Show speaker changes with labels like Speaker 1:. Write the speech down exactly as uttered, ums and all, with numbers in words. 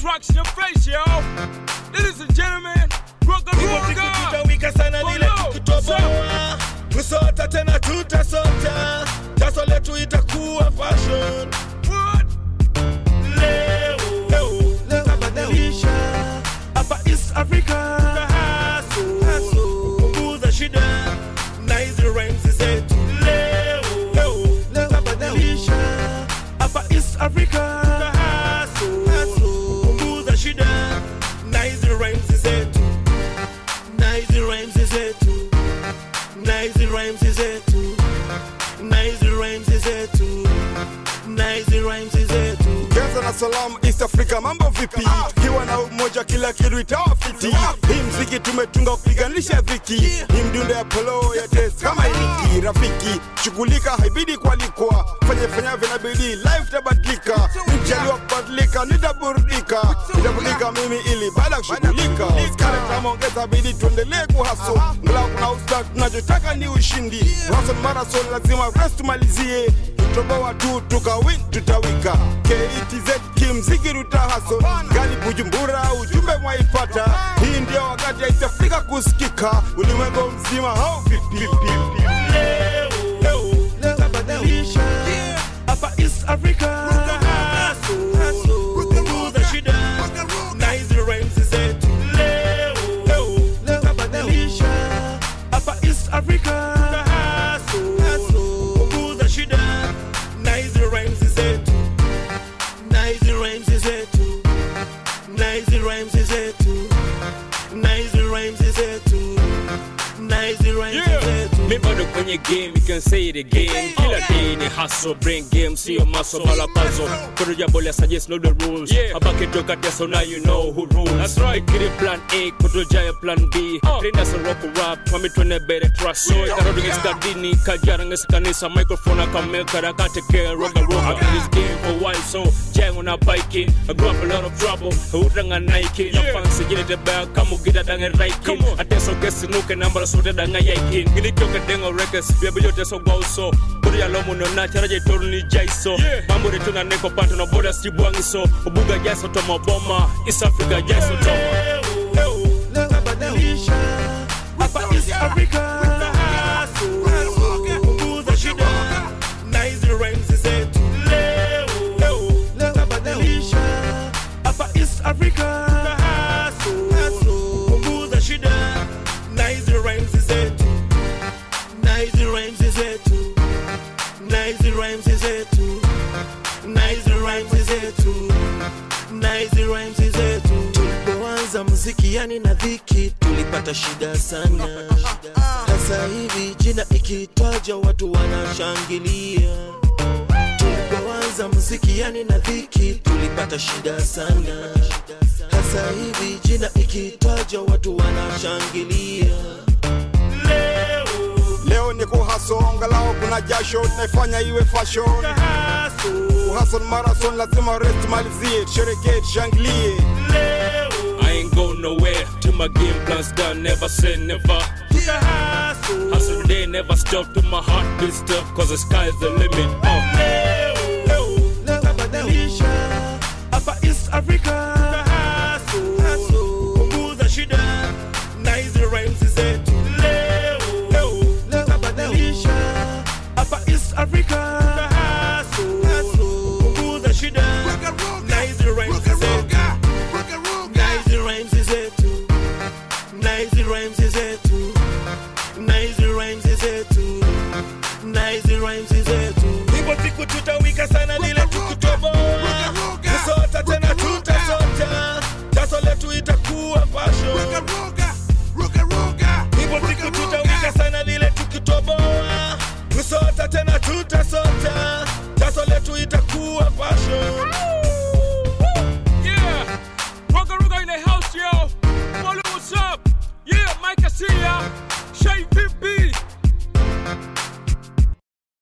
Speaker 1: destruction of face, yo. Ladies and gentlemen, rock and roll,
Speaker 2: Kusota tena tutasota, taso letu itakuwa fashion.
Speaker 1: What?
Speaker 2: Leo, leo, leo tabadilisha. Hapa East Africa, haso, haso, punguza shida, na hizi rhymes zetu. Leo, leo, leo tabadilisha. Hapa East Africa, haso, haso, punguza shida, na hizi rhymes zetu. Na hizi rhymes zetu. Nice rhymes is it too. Nice rhymes is it too. Nice rhymes is it too.
Speaker 3: Gaza na Salam East Africa, mambo vipi? Kiwa na umoja kila kitu itawa fiti. Hii mziki tumetunga kupiganisha dhiki. Hii mdundo ya polo ya test kama iliki. Rafiki, shughulika haibidi kualikwa. Fanya fanya vinabidi, life tabadilika. Nijaliwa kubadilika, nitaburudika. Nitaburudika mimi ili baada kushughulika. Skare tamaongeza bidi tuendelee kuhaso. Ngala kuna ustag, tunachotaka ni ushindi. Hustle marathon lazima rest tumalizie. Tutoboa tu tukawin tutawika. K E T Z kimziki rutahaso. Gali Bujumbura ujumbe mwaipata. Hii ndio wakati ya East Africa kusikika. Ulimwengu mzima hao vipi.
Speaker 2: Leo, leo, leo tabadilisha. Hapa East Africa, haso, haso, punguza shida, na hizi rhymes zetu. Leo, leo, leo tabadilisha. Hapa East Africa, haso, haso, punguza shida, na hizi rhymes zetu. Na hizi rhymes zetu. Na hizi rhymes zetu. Na hizi rhymes zetu. Na hizi rhymes zetu.
Speaker 1: Me bado kwenye game, you can say it again. Kila day ni hustle, brain game, see your muscle, bala puzzle. Kodo jabo le suggest know the rules. Abake toka teso, now you know who rules. That's right. Kiri plan A, kodo jaya plan B. Rinda sa rock rap, mami tuene bere trust. So ikarodi ngesikadini, kajara ngesakanisa. Microphone akameka, rakateke, roga roga. In this game for a while, so jang on a biking. I grew up a lot of trouble, hudanga Nike. Na fancy, gini te bag, kamu gida dange raikin. Ateso gesi nuke, nambara sote danga yaikin. Gini toke dengo records, biya yote so go so. Buri ya lomu no na charaje toru ni jaiso. Mambo de tuna neko panto no boda stibuangi so. Ubuga jaiso tomo boma, East Africa jaiso tomo.
Speaker 2: Leo, leo tabadilisha. Hapa East Africa, haso, haso, punguza shida, na hizi rhymes zetu. Leo, leo, leo tabadilisha. Hapa East Africa, haso, haso, punguza shida, na hizi rhymes zetu. Na hizi rhymes zetu. Na hizi rhymes zetu. Na hizi rhymes zetu. Na hizi rhymes zetu. Tulipoanza muziki yani na dhiki, tulipata shida sana. Sasa hivi jina ikitaja watu wanashangilia. Tulipoanza muziki yani na dhiki, tulipata shida sana. Sasa hivi jina ikitaja watu wanashangilia. Leo,
Speaker 3: Leo ni kuhaso, angalau kuna jasho, naifanya iwe fashion. Hustle marathon lazima rest malizie, sherekee, shangilie.
Speaker 1: I ain't go nowhere till my game plan's done, never say never. Hustle day never stop till my heart beats stuck, cause the sky's the limit. Oh.
Speaker 2: Leo, leo tabadilisha. Hapa East Africa, haso, haso, punguza shida, na hizi rhymes zetu. Leo, leo, leo tabadilisha. Hapa East Africa, haso, haso, punguza shida, na hizi rhymes zetu. Na hizi rhymes zetu. Na hizi rhymes zetu. Na hizi rhymes zetu. Na hizi rhymes zetu. Ipo siku tutawika sana lile